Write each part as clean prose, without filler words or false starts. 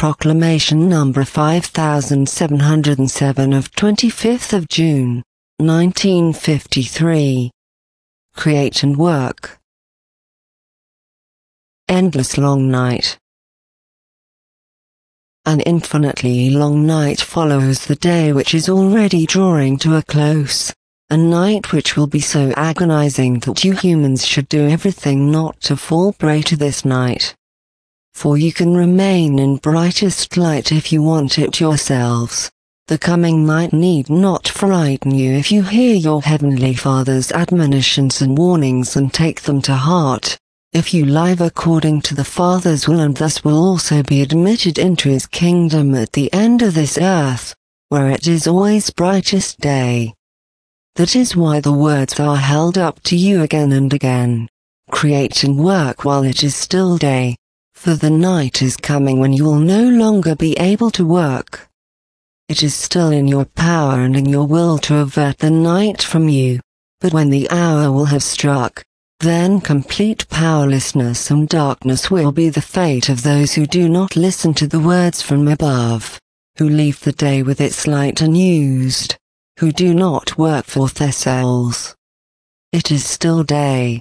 Proclamation number 5707 of 25th of June, 1953. Create and work. Endless long night. An infinitely long night follows the day which is already drawing to a close, a night which will be so agonizing that you humans should do everything not to fall prey to this night. For you can remain in brightest light if you want it yourselves. The coming night need not frighten you if you hear your Heavenly Father's admonitions and warnings and take them to heart. If you live according to the Father's will and thus will also be admitted into His kingdom at the end of this earth, where it is always brightest day. That is why the words are held up to you again and again. Create and work while it is still day, for the night is coming when you will no longer be able to work. It is still in your power and in your will to avert the night from you, but when the hour will have struck, then complete powerlessness and darkness will be the fate of those who do not listen to the words from above, who leave the day with its light unused, who do not work for their souls. It is still day,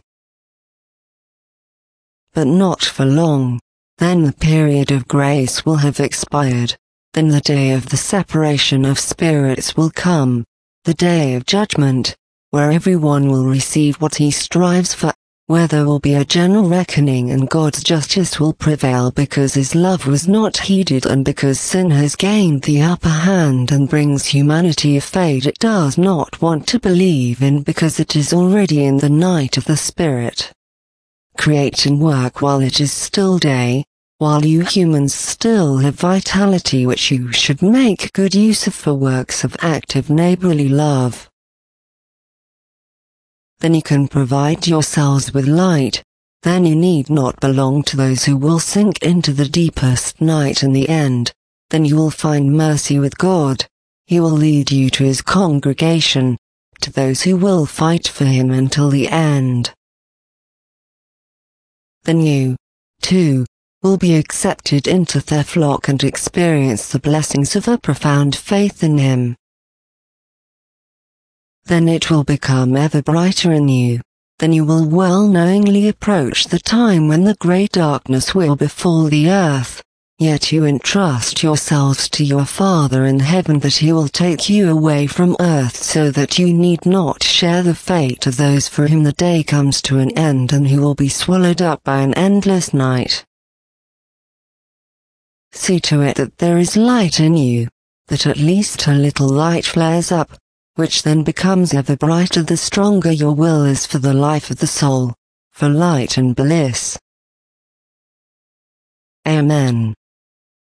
but not for long. Then the period of grace will have expired. Then the day of the separation of spirits will come, the day of judgment, where everyone will receive what he strives for, where there will be a general reckoning and God's justice will prevail because His love was not heeded and because sin has gained the upper hand and brings humanity a fate it does not want to believe in because it is already in the night of the Spirit. Create and work while it is still day, while you humans still have vitality which you should make good use of for works of active neighborly love. Then you can provide yourselves with light, then you need not belong to those who will sink into the deepest night in the end, then you will find mercy with God. He will lead you to His congregation, to those who will fight for Him until the end. Then you, too, will be accepted into their flock and experience the blessings of a profound faith in Him. Then it will become ever brighter in you. Then you will well knowingly approach the time when the great darkness will befall the earth, yet you entrust yourselves to your Father in heaven that He will take you away from earth so that you need not share the fate of those for whom the day comes to an end and who will be swallowed up by an endless night. See to it that there is light in you, that at least a little light flares up, which then becomes ever brighter the stronger your will is for the life of the soul, for light and bliss. Amen.